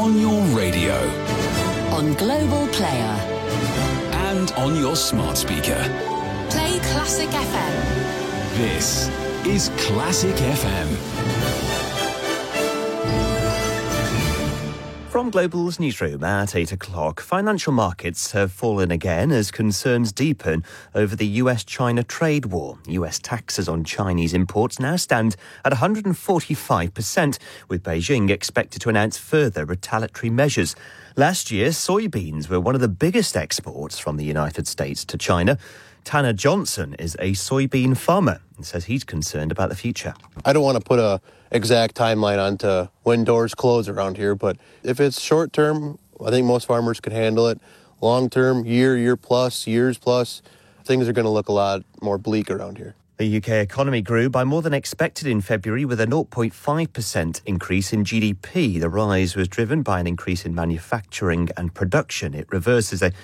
On your radio. On Global Player. And on your smart speaker. Play Classic FM. This is Classic FM. From Global's newsroom at 8 o'clock, financial markets have fallen again as concerns deepen over the US-China trade war. US taxes on Chinese imports now stand at 145%, with Beijing expected to announce further retaliatory measures. Last year, soybeans were one of the biggest exports from the United States to China. Tanner Johnson is a soybean farmer and says he's concerned about the future. I don't want to put a exact timeline onto when doors close around here, but if it's short term, I think most farmers could handle it. Long term, years plus, things are going to look a lot more bleak around here. The UK economy grew by more than expected in February with a 0.5% increase in GDP. The rise was driven by an increase in manufacturing and production. It reverses a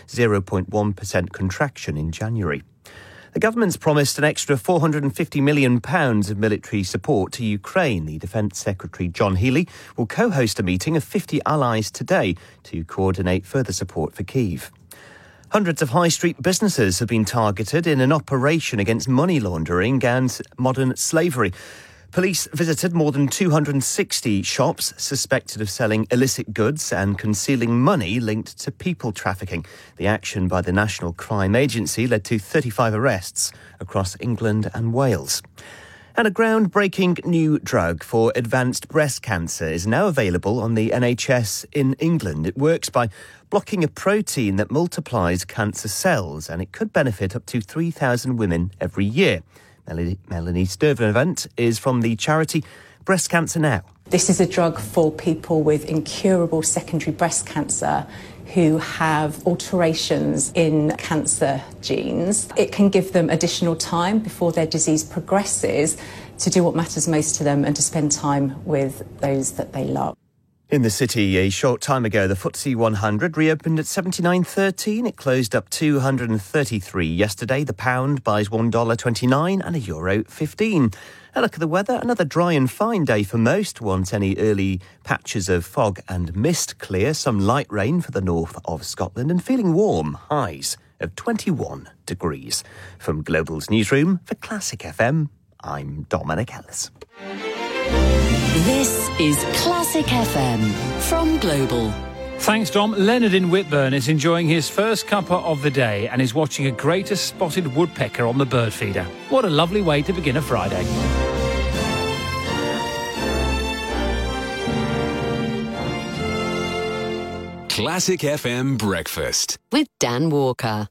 0.1% contraction in January. The government's promised an extra £450 million of military support to Ukraine. The Defence Secretary John Healey will co-host a meeting of 50 allies today to coordinate further support for Kyiv. Hundreds of high street businesses have been targeted in an operation against money laundering and modern slavery. Police visited more than 260 shops suspected of selling illicit goods and concealing money linked to people trafficking. The action by the National Crime Agency led to 35 arrests across England and Wales. And a groundbreaking new drug for advanced breast cancer is now available on the NHS in England. It works by blocking a protein that multiplies cancer cells, and it could benefit up to 3,000 women every year. Melanie Sturtevant is from the charity Breast Cancer Now. This is a drug for people with incurable secondary breast cancer who have alterations in cancer genes. It can give them additional time before their disease progresses to do what matters most to them and to spend time with those that they love. In the city, a short time ago, the FTSE 100 reopened at 79.13. It closed up 233 yesterday. The pound buys $1.29 and a euro 15. A look at the weather. Another dry and fine day for most. Once any early patches of fog and mist clear. Some light rain for the north of Scotland and feeling warm. Highs of 21 degrees. From Global's newsroom for Classic FM, I'm Dominic Ellis. This is Classic FM from Global. Thanks, Dom. Leonard in Whitburn is enjoying his first cuppa of the day and is watching a greater spotted woodpecker on the bird feeder. What a lovely way to begin a Friday. Classic FM Breakfast with Dan Walker.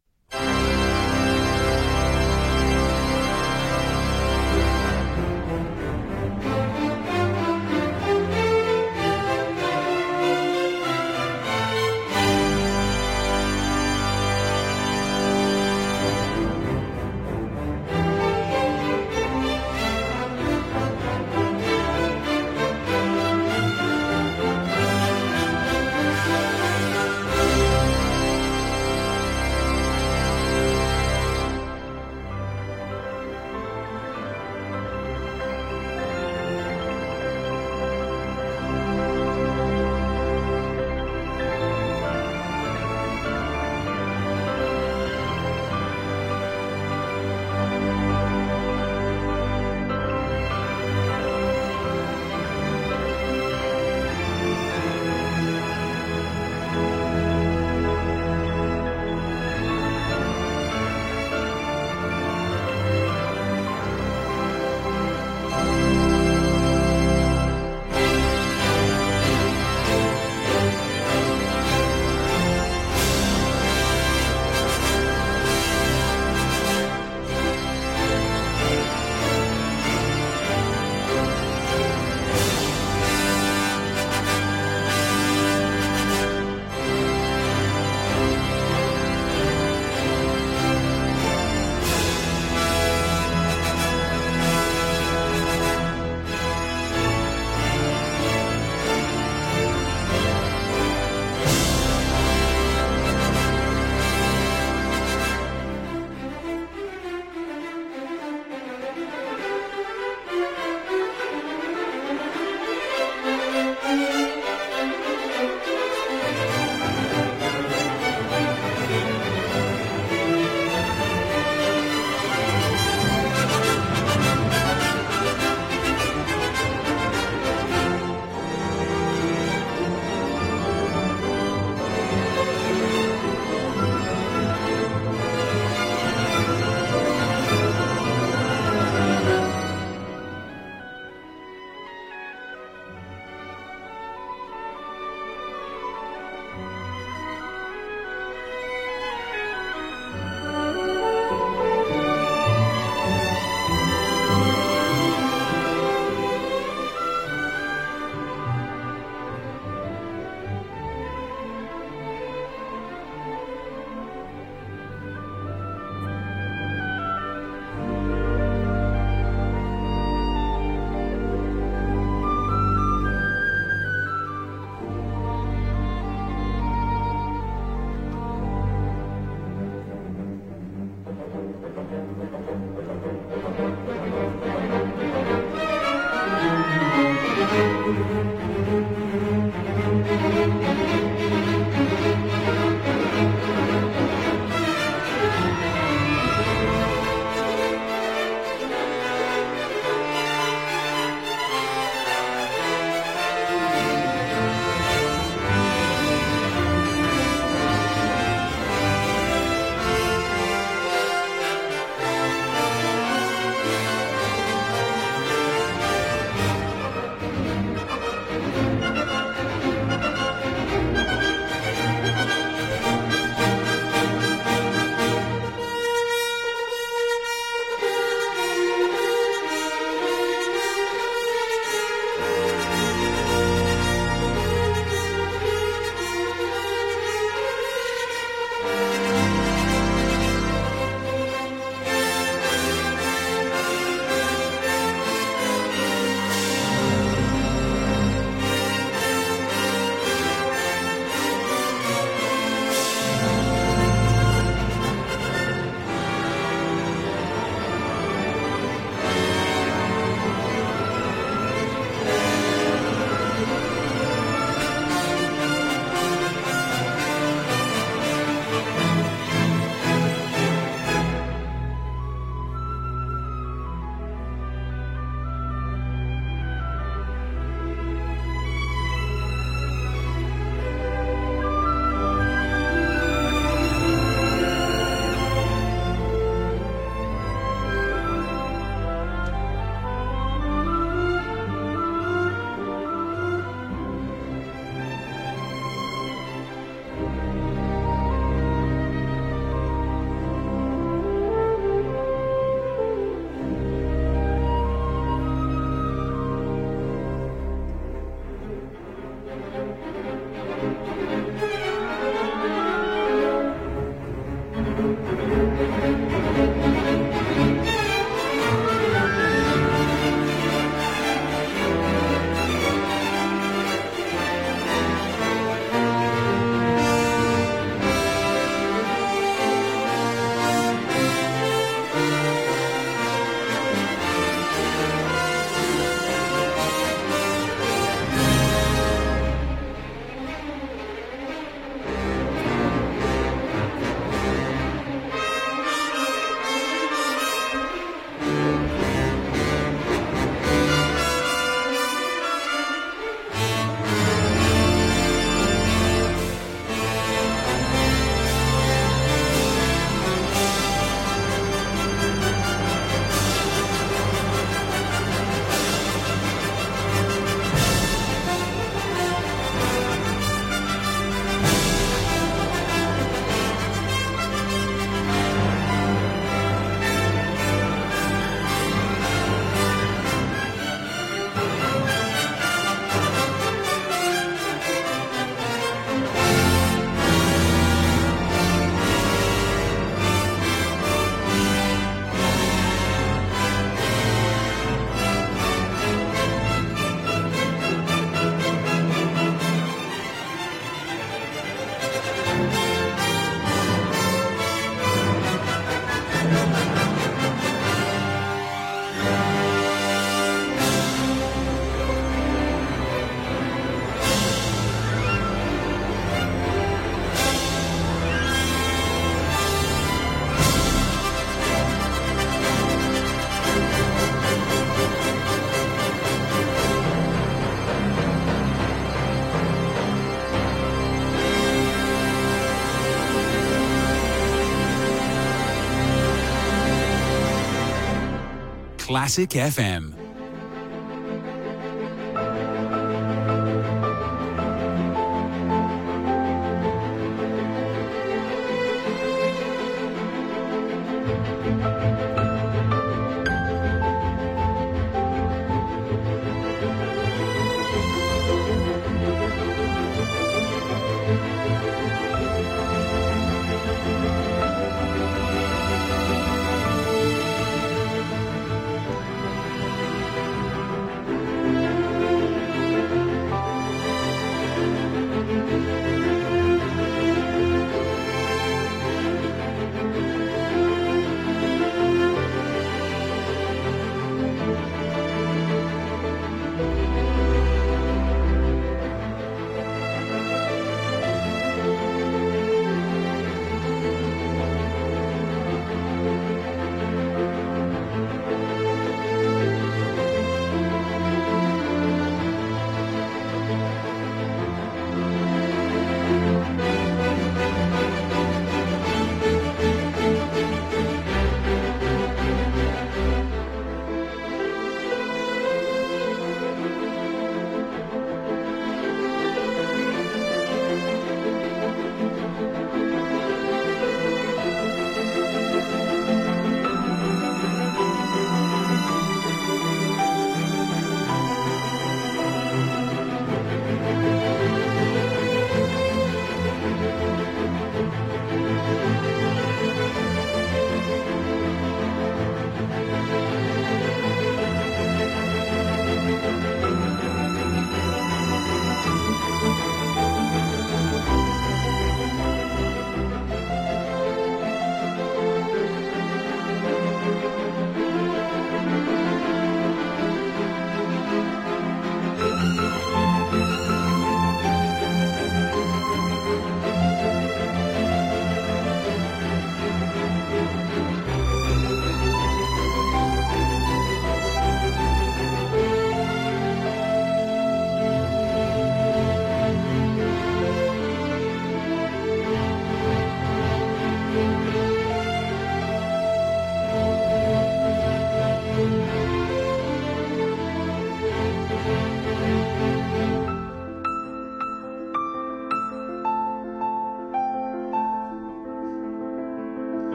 Classic FM.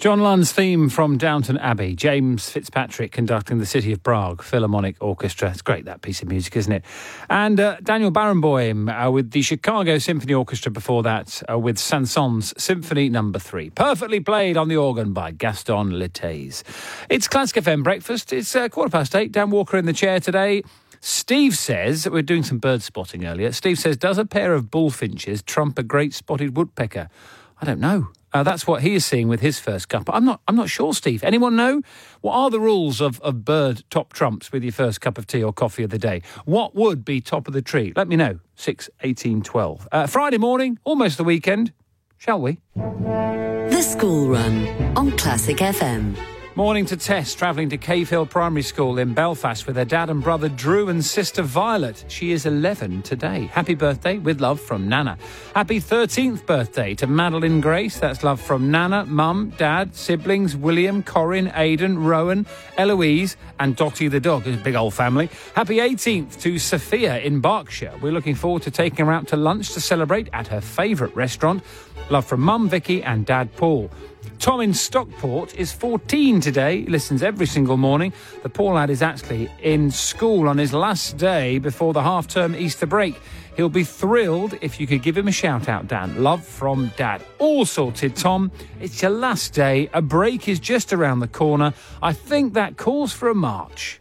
John Lund's theme from Downton Abbey. James Fitzpatrick conducting the City of Prague Philharmonic Orchestra. It's great, that piece of music, isn't it? And Daniel Barenboim with the Chicago Symphony Orchestra before that with Saint-Saëns Symphony No. 3. Perfectly played on the organ by Gaston Lettez. It's Classic FM Breakfast. It's 8:15. Dan Walker in the chair today. Steve says, we're doing some bird spotting earlier. Steve says, does a pair of bullfinches trump a great spotted woodpecker? I don't know. That's what he is seeing with his first cup. I'm not sure, Steve. Anyone know? What are the rules of bird top trumps with your first cup of tea or coffee of the day? What would be top of the tree? Let me know. 6 18 12. Friday morning, almost the weekend. Shall we? The School Run on Classic FM. Morning to Tess, travelling to Cave Hill Primary School in Belfast with her dad and brother Drew and sister Violet. She is 11 today. Happy birthday with love from Nana. Happy 13th birthday to Madeline Grace. That's love from Nana, Mum, Dad, siblings, William, Corinne, Aidan, Rowan, Eloise and Dottie the dog. It's a big old family. Happy 18th to Sophia in Berkshire. We're looking forward to taking her out to lunch to celebrate at her favourite restaurant. Love from Mum, Vicky and Dad Paul. Tom in Stockport is 14 today. He listens every single morning. The poor lad is actually in school on his last day before the half-term Easter break. He'll be thrilled if you could give him a shout-out, Dan. Love from Dad. All sorted, Tom. It's your last day. A break is just around the corner. I think that calls for a march.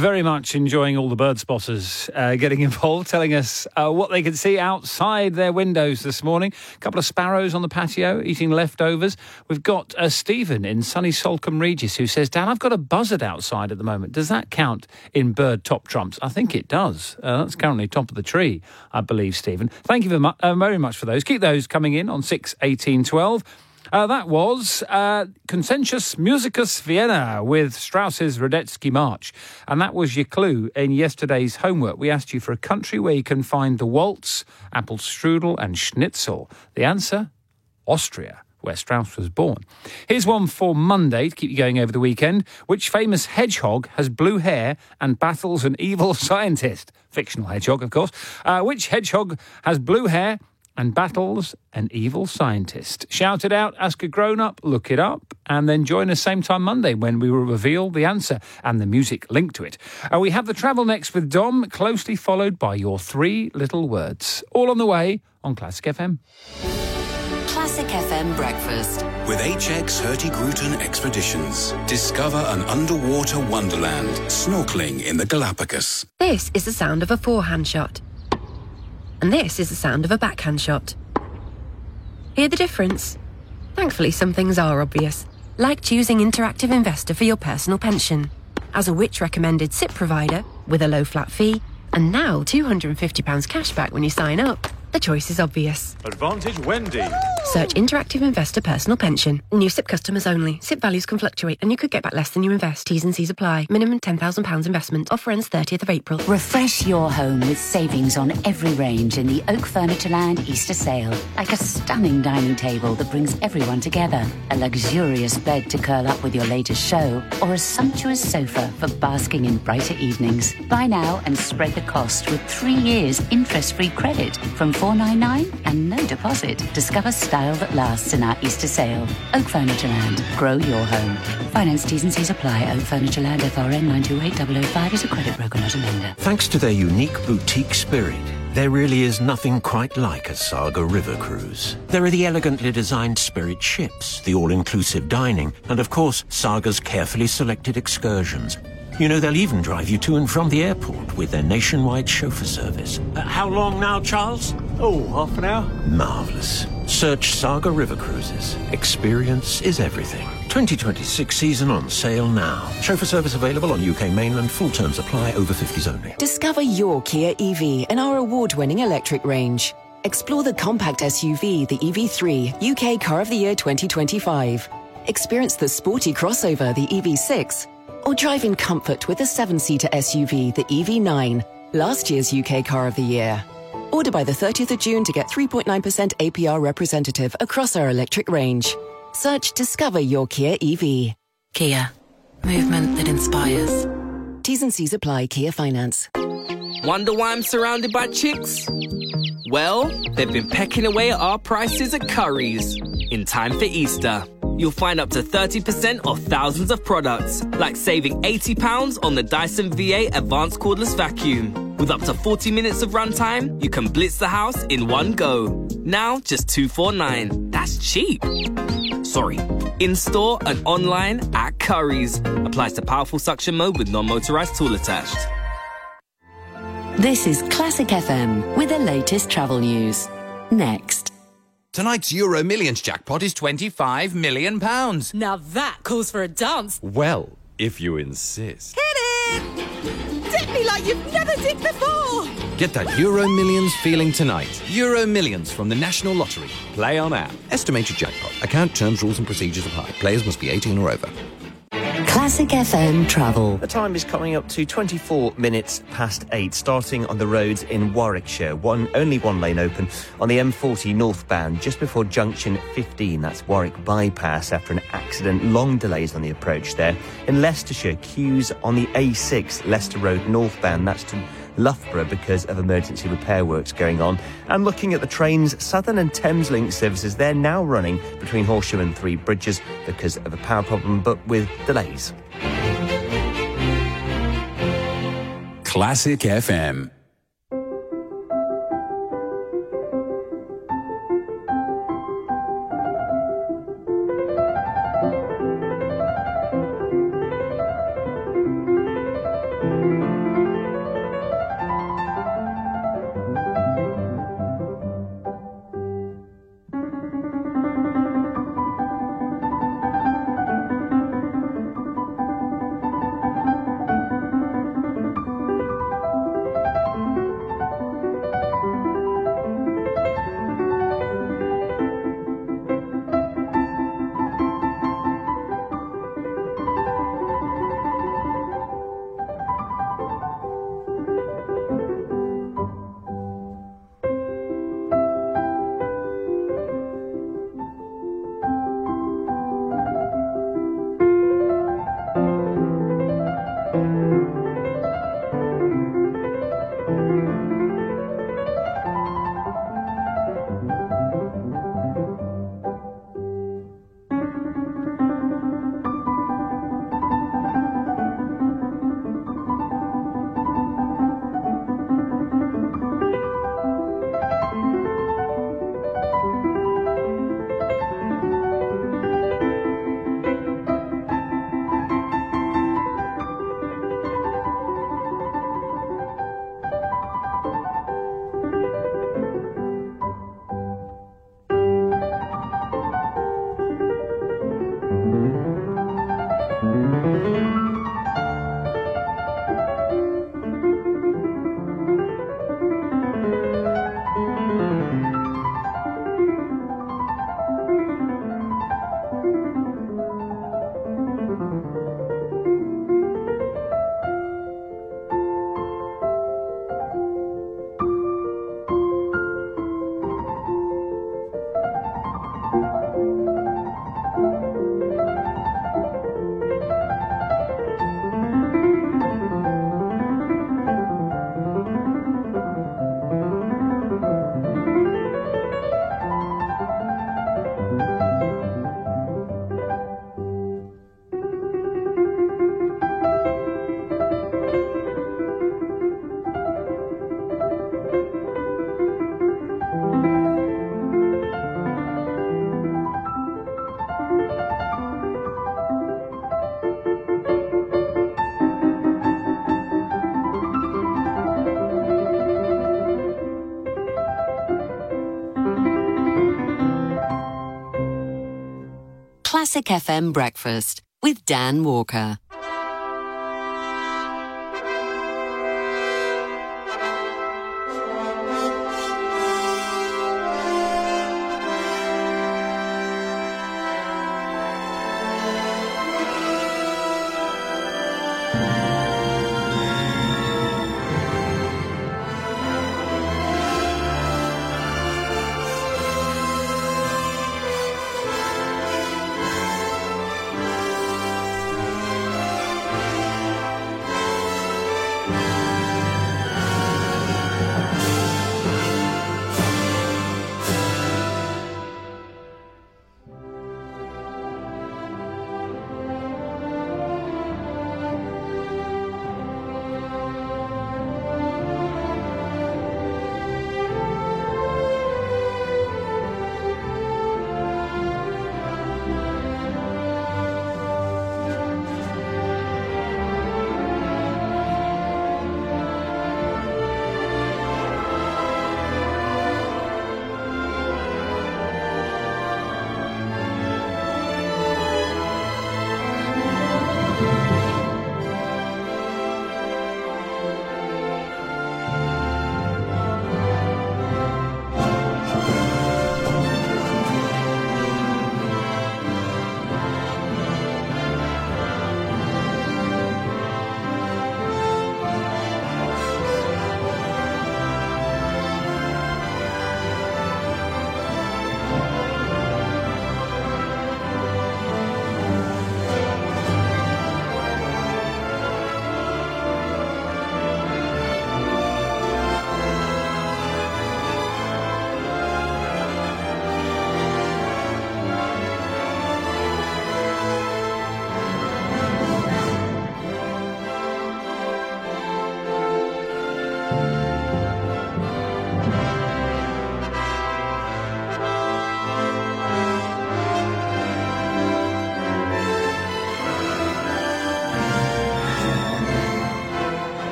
very much enjoying all the bird spotters getting involved, telling us what they can see outside their windows this morning. A couple of sparrows on the patio eating leftovers. We've got Stephen in sunny Salcombe Regis who says, Dan, I've got a buzzard outside at the moment. Does that count in bird top trumps? I think it does. That's currently top of the tree, I believe, Stephen. Thank you very much for those. Keep those coming in on 6 18 12. That was Consensus Musicus Vienna with Strauss's Radetzky March. And that was your clue in yesterday's homework. We asked you for a country where you can find the waltz, apple strudel and schnitzel. The answer? Austria, where Strauss was born. Here's one for Monday to keep you going over the weekend. Which famous hedgehog has blue hair and battles an evil scientist? Fictional hedgehog, of course. Which hedgehog has blue hair and battles an evil scientist? Shout it out, ask a grown-up, look it up, and then join us same time Monday when we will reveal the answer and the music linked to it. We have the travel next with Dom, closely followed by your 3 little words. All on the way on Classic FM. Classic FM Breakfast. With HX Hurtigruten Expeditions, discover an underwater wonderland, snorkeling in the Galapagos. This is the sound of a forehand shot. And this is the sound of a backhand shot. Hear the difference? Thankfully, some things are obvious, like choosing Interactive Investor for your personal pension. As a Which recommended SIP provider, with a low flat fee, and now £250 cashback when you sign up, the choice is obvious. Advantage Wendy. Search Interactive Investor Personal Pension. New SIP customers only. SIP values can fluctuate and you could get back less than you invest. T's and C's apply. Minimum £10,000 investment. Offer ends 30th of April. Refresh your home with savings on every range in the Oak Furnitureland Easter sale. Like a stunning dining table that brings everyone together, a luxurious bed to curl up with your latest show, or a sumptuous sofa for basking in brighter evenings. Buy now and spread the cost with 3 years interest-free credit from $499 and no deposit. Discover style that lasts in our Easter sale. Oak Furnitureland. Grow your home. Finance T's and C's apply. Oak Furnitureland FRN 928005 is a credit broker, not a lender. Thanks to their unique boutique spirit, there really is nothing quite like a Saga River cruise. There are the elegantly designed Spirit ships, the all-inclusive dining, and of course, Saga's carefully selected excursions. You know, they'll even drive you to and from the airport with their nationwide chauffeur service. How long now, Charles? Oh, half an hour. Marvellous. Search Saga River Cruises. Experience is everything. 2026 season on sale now. Chauffeur service available on UK mainland. Full terms apply. Over 50s only. Discover your Kia EV in our award-winning electric range. Explore the compact SUV, the EV3, UK Car of the Year 2025. Experience the sporty crossover, the EV6. Or drive in comfort with the 7-seater SUV, the EV9, last year's UK Car of the Year. Order by the 30th of June to get 3.9% APR representative across our electric range. Search Discover Your Kia EV. Kia. Movement that inspires. T's and C's apply. Kia Finance. Wonder why I'm surrounded by chicks? Well, they've been pecking away at our prices at Currys. In time for Easter, you'll find up to 30% off thousands of products, like saving £80 on the Dyson V8 Advanced Cordless Vacuum. With up to 40 minutes of runtime, you can blitz the house in one go. Now, just $249. That's cheap. Sorry. In-store and online at Currys. Applies to powerful suction mode with non-motorized tool attached. This is Classic FM with the latest travel news. Next. Tonight's Euro Millions jackpot is £25 million. Now that calls for a dance. Well, if you insist. Hit it! Dip me like you've never dipped before! Get that Euro Millions feeling tonight. Euro Millions from the National Lottery. Play on app. Estimated jackpot. Account terms, rules and procedures apply. Players must be 18 or over. Classic FM travel. The time is coming up to 24 minutes past 8, starting on the roads in Warwickshire. Only one lane open on the M40 northbound, just before junction 15. That's Warwick bypass after an accident. Long delays on the approach there. In Leicestershire, queues on the A6 Leicester Road northbound. That's to Loughborough because of emergency repair works going on. And looking at the trains, Southern and Thameslink services, they're now running between Horsham and Three Bridges because of a power problem, but with delays. Classic FM. Classic FM Breakfast with Dan Walker.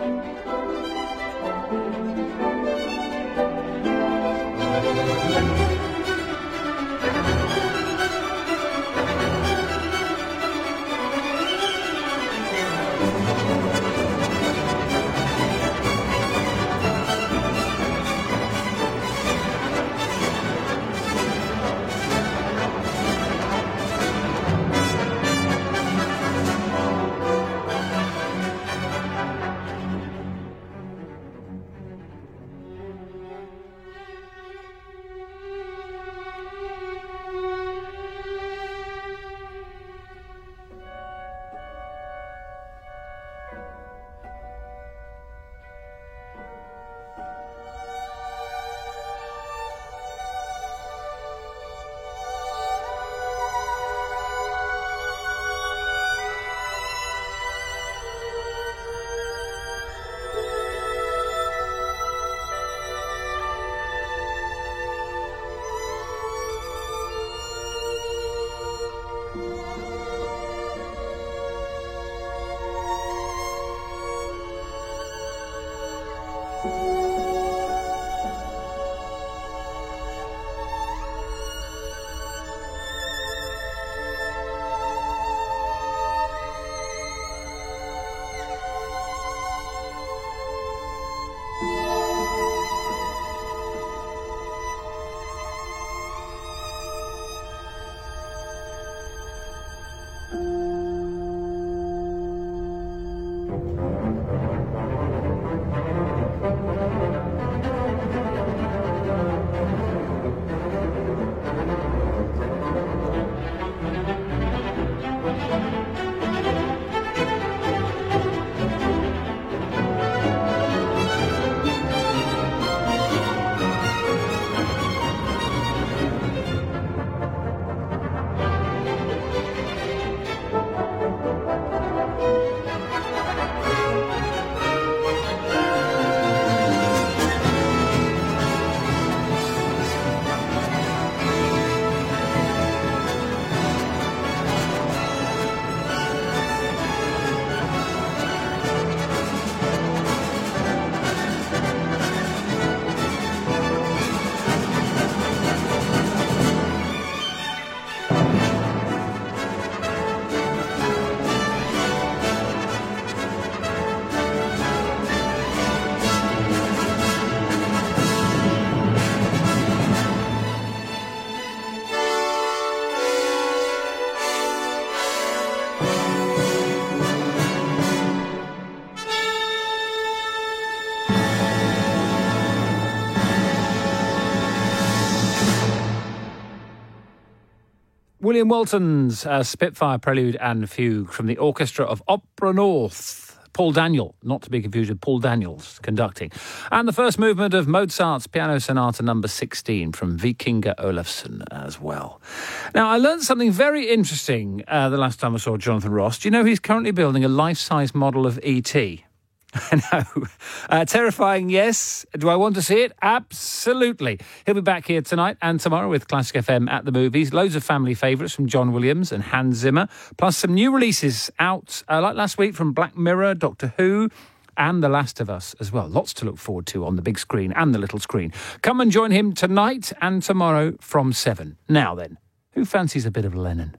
William Walton's Spitfire Prelude and Fugue from the orchestra of Opera North. Paul Daniel, not to be confused with Paul Daniels, conducting. And the first movement of Mozart's Piano Sonata number 16 from Vikinga Olafsson as well. Now, I learned something very interesting the last time I saw Jonathan Ross. Do you know he's currently building a life-size model of E.T.? I know. Terrifying, yes. Do I want to see it? Absolutely. He'll be back here tonight and tomorrow with Classic FM at the movies. Loads of family favourites from John Williams and Hans Zimmer. Plus some new releases out, like last week, from Black Mirror, Doctor Who, and The Last of Us as well. Lots to look forward to on the big screen and the little screen. Come and join him tonight and tomorrow from 7. Now then, who fancies a bit of Lennon?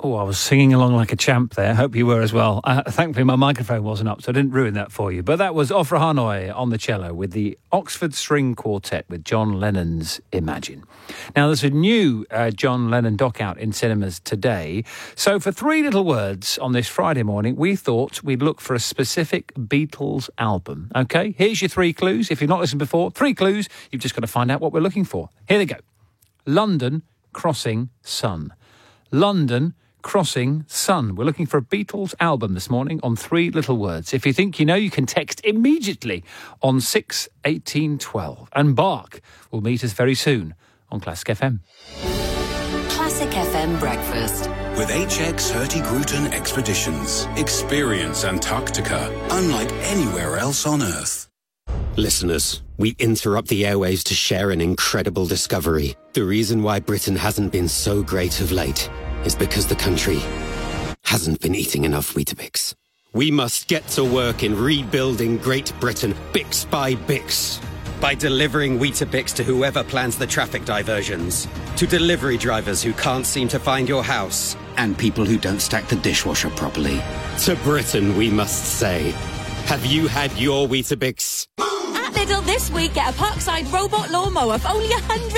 Oh, I was singing along like a champ there. Hope you were as well. Thankfully, my microphone wasn't up, so I didn't ruin that for you. But that was Ofra Hanoi on the cello with the Oxford String Quartet with John Lennon's Imagine. Now, there's a new John Lennon doc out in cinemas today. So for three little words on this Friday morning, we thought we'd look for a specific Beatles album. OK, here's your three clues. If you've not listened before, three clues. You've just got to find out what we're looking for. Here they go. London Crossing Sun. London Crossing Sun. We're looking for a Beatles album this morning on three little words. If you think you know, you can text immediately on 61812. And Bark will meet us very soon on Classic FM. Classic FM Breakfast. With HX Hurtigruten Expeditions, experience Antarctica unlike anywhere else on Earth. Listeners, we interrupt the airwaves to share an incredible discovery. The reason why Britain hasn't been so great of late is because the country hasn't been eating enough Weetabix. We must get to work in rebuilding Great Britain, Bix by Bix. By delivering Weetabix to whoever plans the traffic diversions, to delivery drivers who can't seem to find your house, and people who don't stack the dishwasher properly. To Britain, we must say, have you had your Weetabix? At Lidl this week, get a Parkside robot lawnmower for only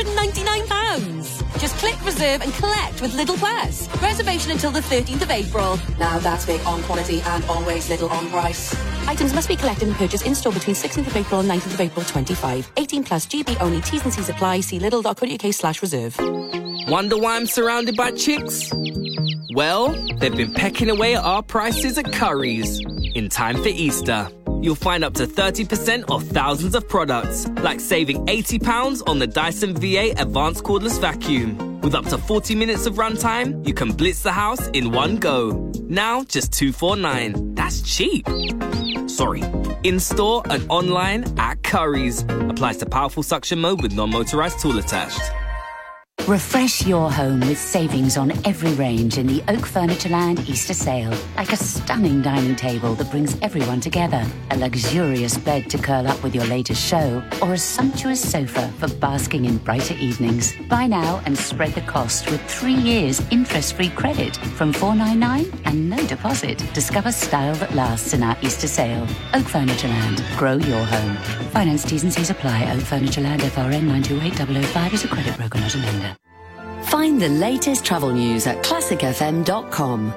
£199. Just click reserve and collect with Lidl Plus. Reservation until the 13th of April. Now that's big on quality and always Lidl on price. Items must be collected and purchased in store between 16th of April and 19th of April 25. 18 plus GB only. T's and C's apply. See lidl.co.uk/reserve. Wonder why I'm surrounded by chicks? Well, they've been pecking away at our prices at Currys. In time for Easter, you'll find up to 30% off thousands of products, like saving £80 on the Dyson VA Advanced Cordless Vacuum. With up to 40 minutes of runtime, you can blitz the house in one go. Now, just $249. That's cheap. Sorry. In-store and online at Currys. Applies to powerful suction mode with non-motorized tool attached. Refresh your home with savings on every range in the Oak Furnitureland Easter sale. Like a stunning dining table that brings everyone together, a luxurious bed to curl up with your latest show, or a sumptuous sofa for basking in brighter evenings. Buy now and spread the cost with 3 years interest-free credit from $499 and no deposit. Discover style that lasts in our Easter sale. Oak Furnitureland. Grow your home. Finance T's and C's apply. Oak Furnitureland FRN 928005 is a credit broker, not a lender. Find the latest travel news at classicfm.com.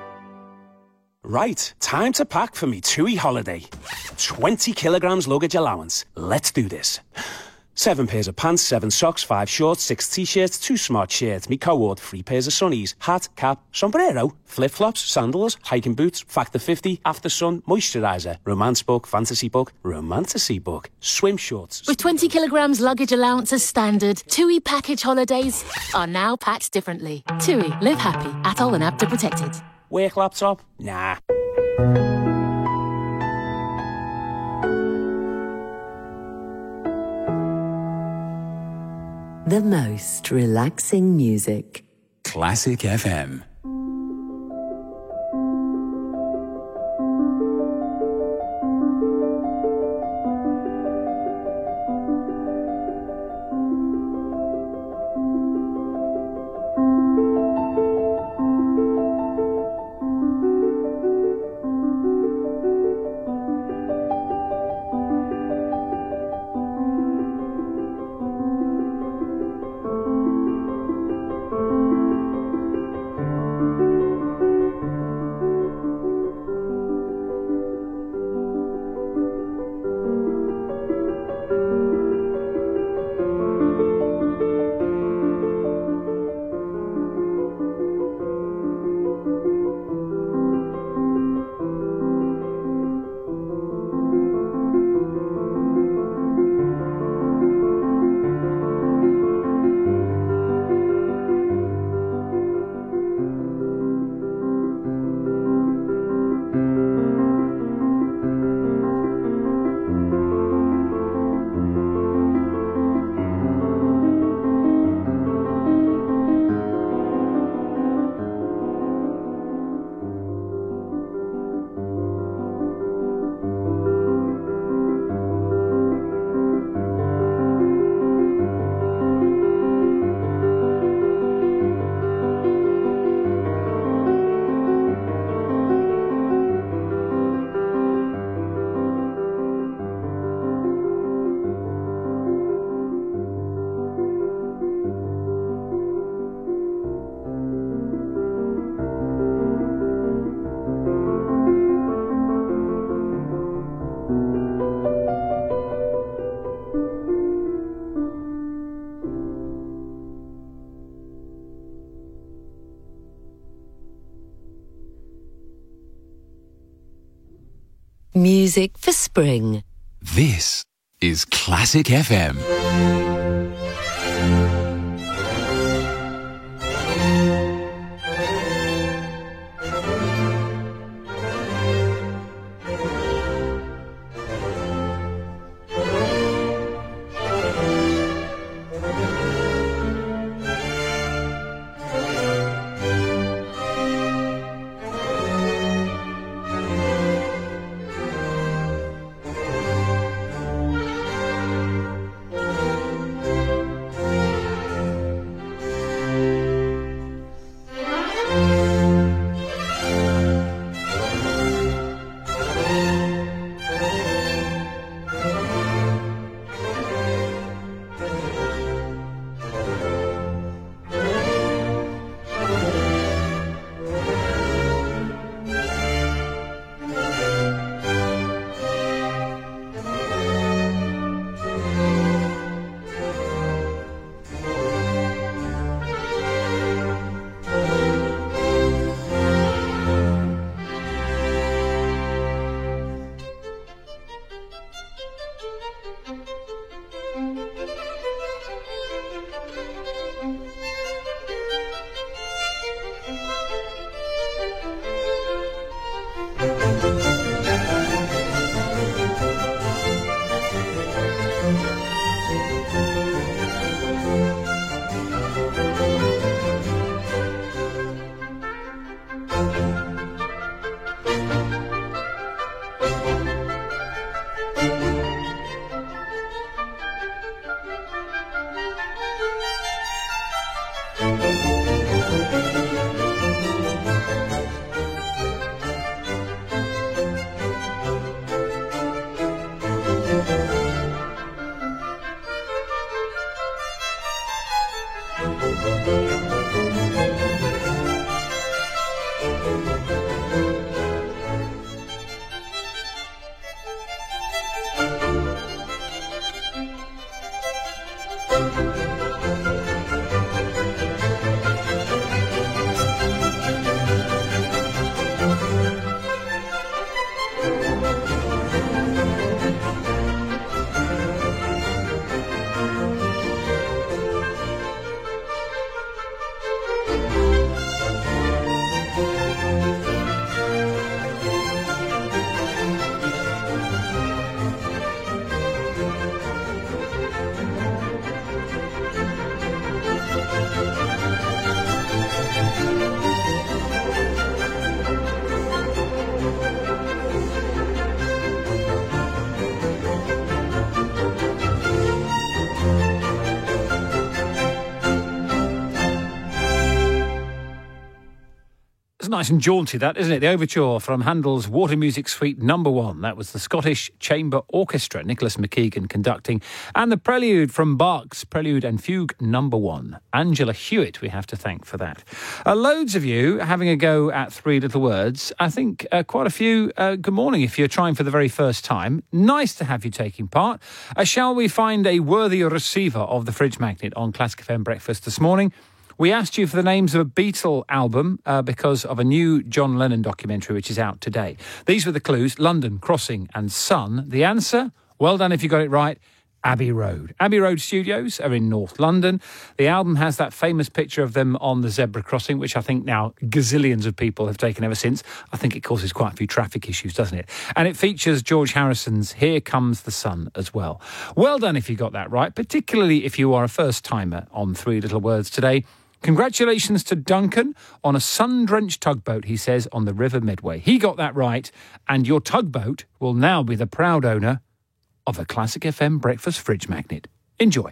Right, time to pack for me TUI holiday. 20 kilograms luggage allowance. Let's do this. 7 pairs of pants, 7 socks, 5 shorts, 6 t-shirts, 2 smart shirts, me co-ord, 3 pairs of sunnies, hat, cap, sombrero, flip-flops, sandals, hiking boots, Factor 50, After Sun, moisturiser, romance book, fantasy book, romantasy book, swim shorts. With 20 kilograms luggage allowance as standard, TUI package holidays are now packed differently. TUI, live happy, atoll and app to protected. Work laptop? Nah. The most relaxing music. Classic FM. Music for spring. This is Classic FM. Nice and jaunty, that, isn't it? The overture from Handel's Water Music Suite No. 1. That was the Scottish Chamber Orchestra, Nicholas McKeegan conducting. And the prelude from Bach's Prelude and Fugue No. 1. Angela Hewitt, we have to thank for that. Loads of you having a go at Three Little Words. I think quite a few, good morning if you're trying for the very first time. Nice to have you taking part. Shall we find a worthy receiver of the Fridge Magnet on Classic FM Breakfast this morning? We asked you for the names of a Beatle album because of a new John Lennon documentary which is out today. These were the clues: London, Crossing and Sun. The answer, well done if you got it right, Abbey Road. Abbey Road Studios are in North London. The album has that famous picture of them on the zebra crossing, which I think now gazillions of people have taken ever since. I think it causes quite a few traffic issues, doesn't it? And it features George Harrison's Here Comes the Sun as well. Well done if you got that right, particularly if you are a first-timer on Three Little Words today. Congratulations to Duncan on a sun-drenched tugboat, he says, on the River Medway. He got that right, and your tugboat will now be the proud owner of a Classic FM Breakfast Fridge Magnet. Enjoy.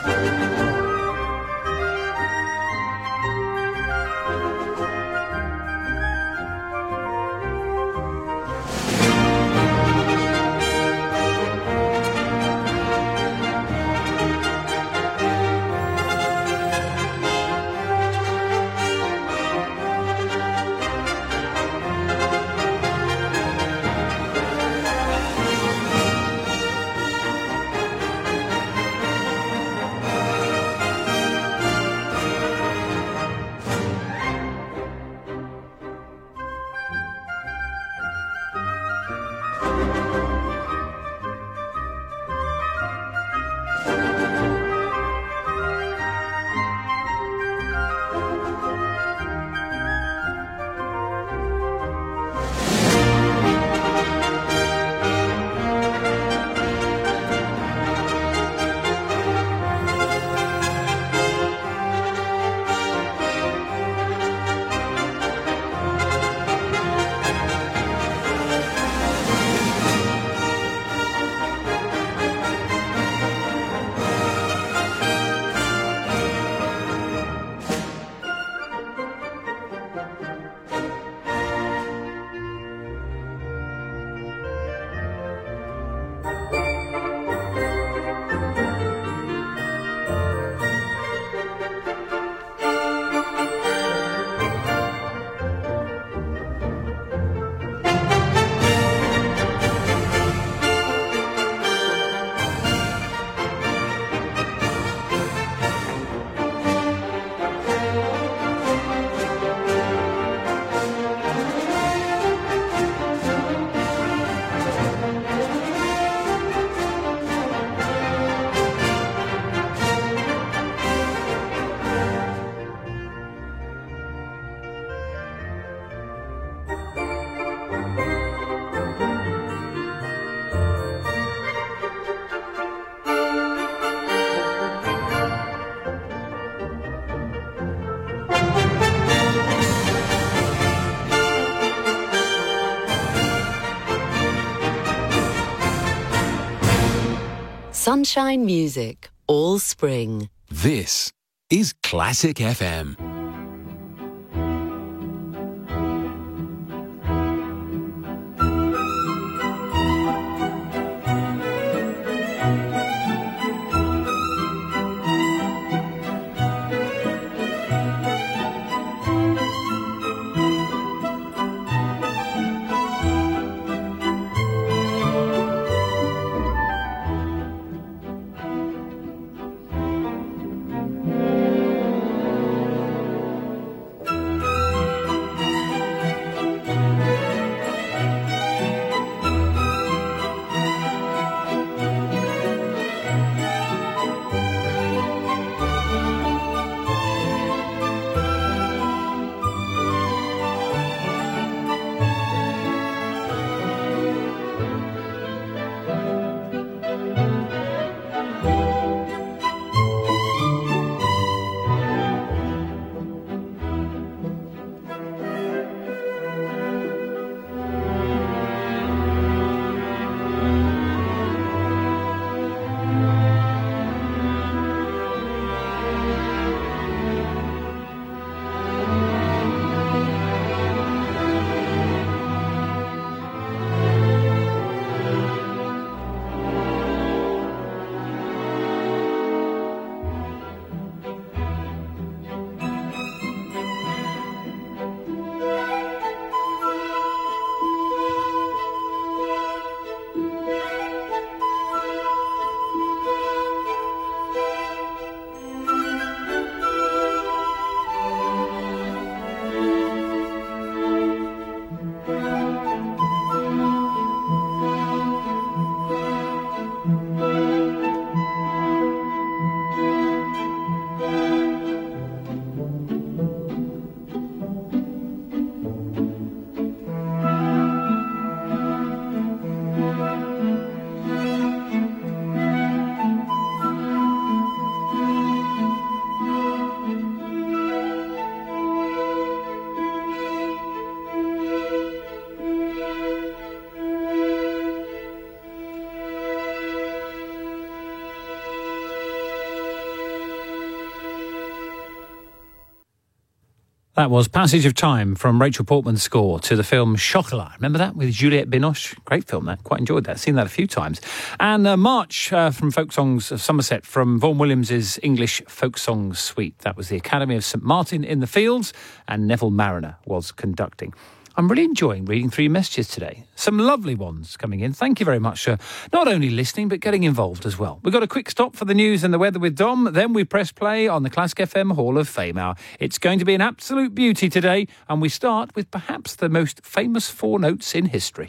Sunshine music, all spring. This is Classic FM. That was Passage of Time from Rachel Portman's score to the film Chocolat. Remember that with Juliette Binoche? Great film, that. Quite enjoyed that. Seen that a few times. And March from Folk Songs of Somerset from Vaughan Williams' English Folk Songs Suite. That was the Academy of St Martin in the Fields, and Neville Mariner was conducting. I'm really enjoying reading through your messages today. Some lovely ones coming in. Thank you very much for not only listening, but getting involved as well. We've got a quick stop for the news and the weather with Dom. Then we press play on the Classic FM Hall of Fame Hour. It's going to be an absolute beauty today. And we start with perhaps the most famous 4 notes in history.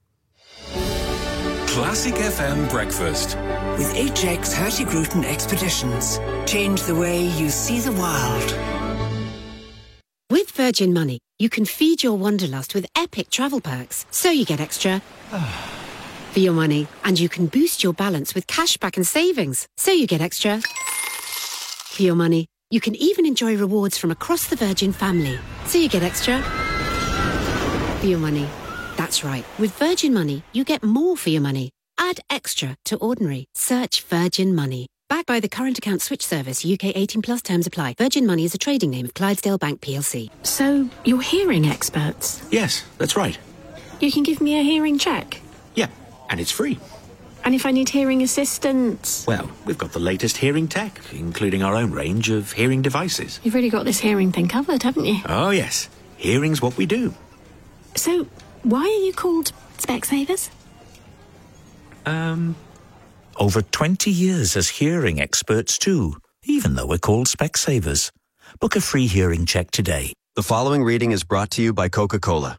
Classic FM Breakfast. With HX Hurtigruten Expeditions. Change the way you see the world. With Virgin Money, you can feed your wanderlust with epic travel perks, so you get extra for your money. And you can boost your balance with cashback and savings, so you get extra for your money. You can even enjoy rewards from across the Virgin family, so you get extra for your money. That's right, with Virgin Money, you get more for your money. Add extra to ordinary. Search Virgin Money. Backed by the Current Account Switch Service, UK 18+ terms apply. Virgin Money is a trading name of Clydesdale Bank PLC. So, you're hearing experts? Yes, that's right. You can give me a hearing check? Yeah, and it's free. And if I need hearing assistance? Well, we've got the latest hearing tech, including our own range of hearing devices. You've really got this hearing thing covered, haven't you? Oh, yes. Hearing's what we do. So, why are you called Specsavers? Over 20 years as hearing experts too, even though we're called Specsavers. Book a free hearing check today. The following reading is brought to you by Coca-Cola.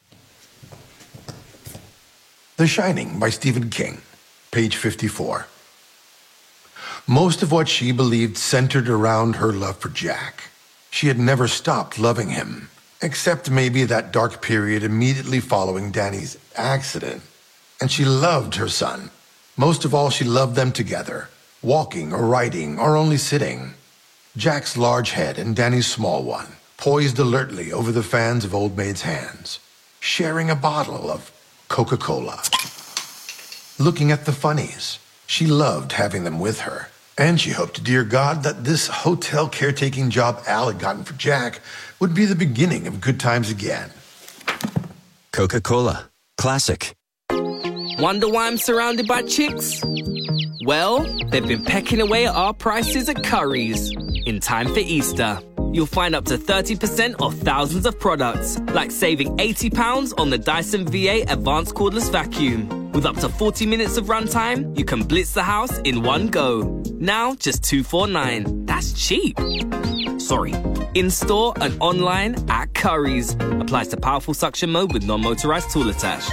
The Shining by Stephen King, page 54. Most of what she believed centered around her love for Jack. She had never stopped loving him, except maybe that dark period immediately following Danny's accident. And she loved her son. Most of all, she loved them together, walking or riding or only sitting. Jack's large head and Danny's small one, poised alertly over the fans of Old Maid's hands, sharing a bottle of Coca-Cola. Looking at the funnies, she loved having them with her, and she hoped to dear God that this hotel caretaking job Al had gotten for Jack would be the beginning of good times again. Coca-Cola. Classic. Wonder why I'm surrounded by chicks? Well, they've been pecking away at our prices at Currys. In time for Easter, you'll find up to 30% off thousands of products, like saving £80 on the Dyson V8 Advanced Cordless Vacuum. With up to 40 minutes of runtime, you can blitz the house in one go. Now, just $249. That's cheap. Sorry. In-store and online at Currys. Applies to powerful suction mode with non-motorized tool attached.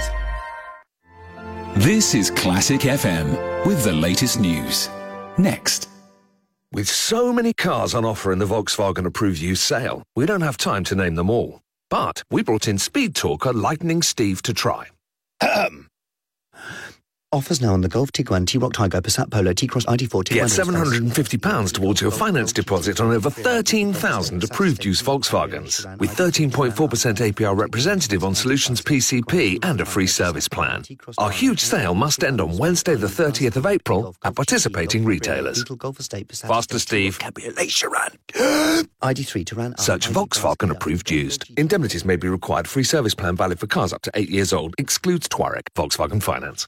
This is Classic FM with the latest news. Next. With so many cars on offer in the Volkswagen Approved Used sale, we don't have time to name them all. But we brought in Speed Talker Lightning Steve to try. Offers now on the Golf, Tiguan, T-Roc, Tiger, Passat, Polo, T-Cross, ID4, T1. Get £750 towards your finance deposit on over 13,000 approved used Volkswagens, with 13.4% APR representative on Solutions PCP and a free service plan. Our huge sale must end on Wednesday the 30th of April at participating retailers. Faster, Steve. ID3 Turan. Search Volkswagen Approved Used. Indemnities may be required. Free service plan valid for cars up to 8 years old. Excludes Touareg. Volkswagen Finance.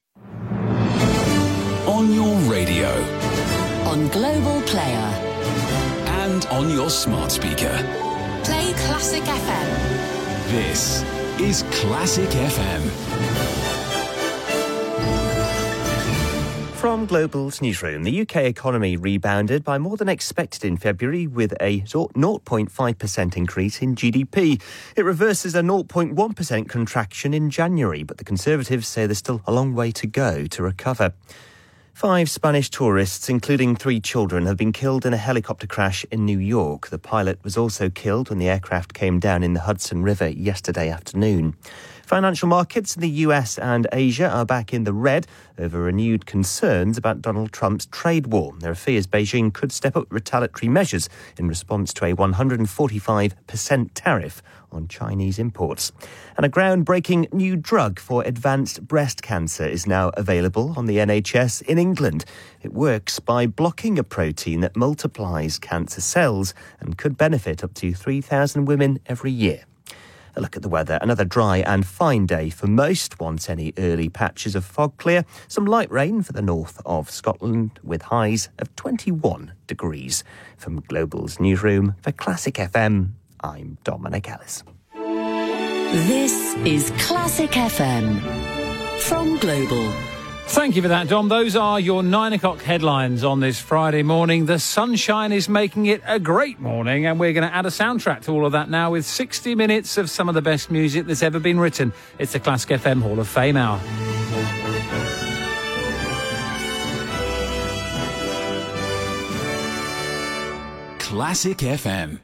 On your radio. On Global Player. And on your smart speaker. Play Classic FM. This is Classic FM. From Global's newsroom, the UK economy rebounded by more than expected in February with a 0.5% increase in GDP. It reverses a 0.1% contraction in January, but the Conservatives say there's still a long way to go to recover. 5 Spanish tourists, including 3 children, have been killed in a helicopter crash in New York. The pilot was also killed when the aircraft came down in the Hudson River yesterday afternoon. Financial markets in the US and Asia are back in the red over renewed concerns about Donald Trump's trade war. There are fears Beijing could step up retaliatory measures in response to a 145% tariff on Chinese imports. And a groundbreaking new drug for advanced breast cancer is now available on the NHS in England. It works by blocking a protein that multiplies cancer cells and could benefit up to 3,000 women every year. A look at the weather. Another dry and fine day for most, once any early patches of fog clear. Some light rain for the north of Scotland with highs of 21 degrees. From Global's newsroom for Classic FM, I'm Dominic Ellis. This is Classic FM from Global. Thank you for that, Dom. Those are your 9 o'clock headlines on this Friday morning. The sunshine is making it a great morning, and we're going to add a soundtrack to all of that now with 60 minutes of some of the best music that's ever been written. It's the Classic FM Hall of Fame Hour. Classic FM.